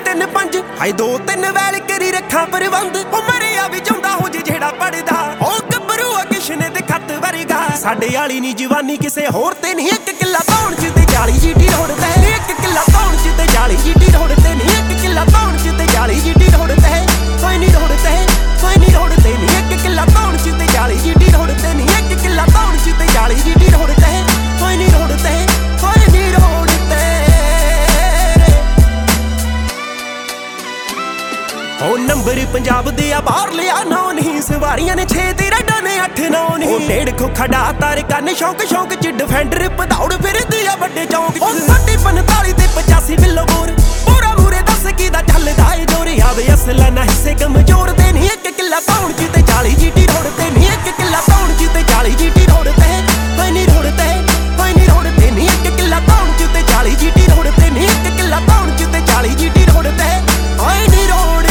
3-5 ਹਾਏ 2-3 ਵੈਲ ਕਰੀ ਰੱਖਾਂ ਪ੍ਰਬੰਧ ਉਹ ਮਰਿਆ ਵੀ ਜਾਂਦਾ ਹੋ ਜੇ ਜਿਹੜਾ ਪੜਦਾ ਉਹ ਗੱਭਰੂ ਆ ਕਿਸ਼ਨੇ ਤੇ ਖੱਤ ਵਰਗਾ ਸਾਡੇ ਵਾਲੀ ਨੀ ਜਵਾਨੀ ਕਿਸੇ ਹੋਰ ਤੇ ਨਹੀਂ ਇੱਕ ਕਿੱਲਾ ਪਾਉਣ ਚ ਤੇ 40 ਜੀਟੀ ਰੋੜਦਾ ਹੈ ਇੱਕ ਕਿੱਲਾ ਪਾਉਣ ਚ ਤੇ 40 ਜੀਟੀ ਰੋੜਦੇ ਨਹੀਂ ਇੱਕ ਕਿੱਲਾ ਪਾਉਣ ਚ ਤੇ 40 ਜੀਟੀ ਰੋੜਦਾ ਹੈ ਕੋਈ ਨਹੀਂ ਰੋੜਦਾ ਹੈ ਕੋਈ ਨਹੀਂ ਰੋੜਦੇ ਨਹੀਂ ਇੱਕ ਕਿੱਲਾ ਪਾਉਣ ਚ ਤੇ 40 ਜੀਟੀ ਰੋੜਦੇ ਨਹੀਂ ਇੱਕ ਕਿੱਲਾ ਪਾਉਣ ਚ ਤੇ 40 ਜੀਟੀ ਰੋੜਦਾ ਹੈ ਕੋਈ ਨਹੀਂ ਰੋੜਦਾ ਹੈ ਕੋਈ ਨਹੀਂ ਰੋੜਦੇ ਉਹ ਨੰਬਰ ਪੰਜਾਬ ਦੇ ਆ ਬਾਹਰ ਲਿਆ 9 ਨਹੀਂ ਸਵਾਰੀਆਂ ਨੇ 6 ਤੇ ਰਡਾਂ ਨੇ 8-9 ਨਹੀਂ ਉਹ ਡੇਢ ਖੋਖਾ ਡਾ ਤਾਰ ਕੰਨ ਸ਼ੌਂਕ ਚ ਡਿਫੈਂਡਰ ਪਧੌੜ ਫਿਰਦੀ ਆ ਵੱਡੇ ਚੌਂਕ ਉਹ 45 ਤੇ 85 ਬਿੱਲੋ ਬੋਰ ਪੂਰਾ ਮੂਰੇ ਦੱਸ ਕੀ ਦਾ ਚੱਲਦਾ ਏ ਜੋਰ ਆਵੇ ਅਸਲਾ ਨਾ ਹਿੱਸੇ ਕਮਜ਼ੋਰ ਦੇ ਨਹੀਂ ਇੱਕ ਕਿੱਲਾ ਪਾਉਣ ਚ ਤੇ 40 ਜੀਟੀ ਰੋੜਦੇ ਨਹੀਂ ਇੱਕ ਕਿੱਲਾ ਪਾਉਣ ਚ ਤੇ 40 ਜੀਟੀ ਰੋੜਦੇ ਕੋਈ ਨਹੀਂ ਰੋੜਦੇ ਕੋਈ ਨਹੀਂ ਰੋੜਦੇ ਨਹੀਂ ਇੱਕ ਕਿੱਲਾ ਪਾਉਣ ਚ ਤੇ 40 ਜੀਟੀ ਰੋੜਦੇ ਨਹੀਂ ਇੱਕ ਕਿੱਲਾ ਪਾਉਣ ਚ ਤੇ 40 ਜੀਟੀ ਰੋੜਦੇ ਕੋਈ ਨਹੀਂ ਰੋੜਦੇ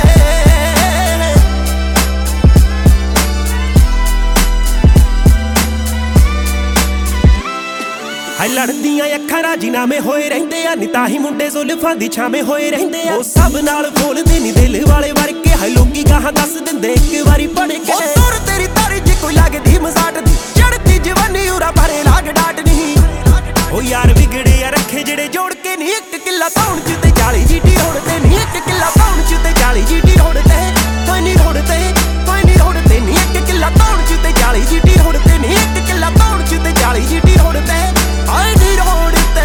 ਹਾਏ ਲੜਦੀਆਂ ਅੱਖਾਂ ਰਾਜੀਨਾਮੇ ਹੋਏ ਰਹਿੰਦੇ ਆ ਨੀ ਤਾਂ ਹੀ ਮੁੰਡੇ ਜ਼ੁਲਫਾਂ ਦੀ ਛਾਵੇਂ ਹੋਏ ਰਹਿੰਦੇ ਆ ਉਹ ਸਭ ਨਾਲ ਬੋਲਦੇ ਨੀ ਦਿਲ ਵਾਲੇ ਵਰਕੇ ਹਾਏ ਲੋਕੀ ਗਾਹਾਂ ਦੱਸ ਦਿੰਦੇ ਇੱਕ ਵਾਰੀ ਪੜ ਕੇ ਉਹ ਤੁਰ ਤੇਰੀ ਤਾਰੀ ਜੇ ਕੋਈ ਲੱਗਦੀ ਮਜ਼ਾਟ ਦੀ ਚੜਦੀ ਜਵਾਨੀ ਉਰਾ ਭਰੇ ਲਾਗ ਡਾਟ ਨਹੀਂ ਉਹ ਯਾਰ ਵਿਗੜੇ ਆ ਰੱਖੇ ਜਿਹੜੇ ਜੋੜ ਕੇ ਨੀ ਇੱਕ ਕਿੱਲਾ ਪਾਉਣ ਚ ਤੇ 40 ਜੀਟੀ ਰੋੜਦੇ ਨੀ ਇੱਕ ਕਿੱਲਾ ਪਾਉਣ ਚ ਤੇ 40 ਜੀਟੀ ਰੋੜਦੇ ਕੋਈ ਨਹੀਂ ਰੋੜਦੇ ਕੋਈ ਨਹੀਂ ਰੋੜਦੇ ਨੀ ਇੱਕ ਕਿੱਲਾ ਪਾਉਣ ਚ ਤੇ 40 ਜੀਟੀ ਰੋੜਦੇ ਨੀ ਇੱਕ ਕਿੱਲਾ ਪਾਉਣ ਚ ਤੇ 40 ਜੀਟੀ ਰੋੜਦੇ ਆਈ ਨੀ ਰੋੜਦੇ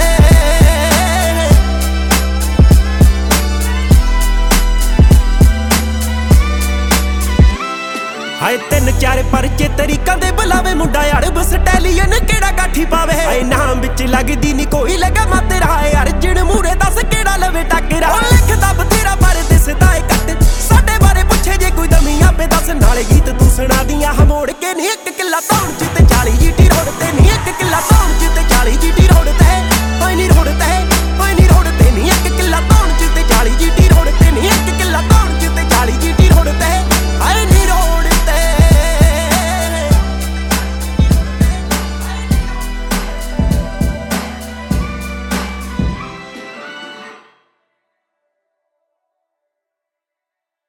ਹਾਏ 3-4 ਪਰਚੇ ਤਰੀਕਾਂ ਦੇ ਬੁਲਾਵੇ ਮੁੰਡਾ ਅੜਬ ਸਟੈਲੀਅਨ ਕਿਹੜਾ ਕਾਠੀ ਪਾਵੇ ਹਾਏ ਨਾਮ ਵਿੱਚ ਲੱਗਦੀ ਨੀ ਕੋਈ ਲਗਾ